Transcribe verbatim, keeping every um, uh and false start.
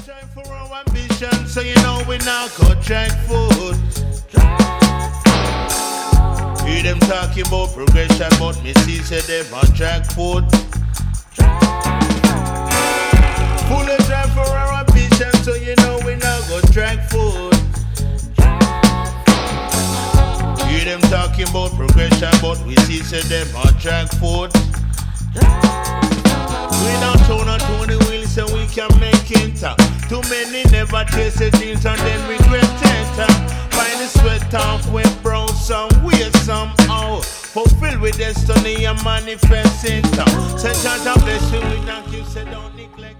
Strive for our ambition, so you know we now go track food. Hear them talking about progression, but me see say them on track food. Fully drive for our ambition, so you know we now go track food. Hear them talking about progression, but we see say them on track food. We don't turn on Tony wheels so we can make it. Too many never chase the dreams and then regret it. Find the sweat off when brown some weird somehow. Fulfill with destiny and manifest it. Say God bless you, we don't give, say don't neglect.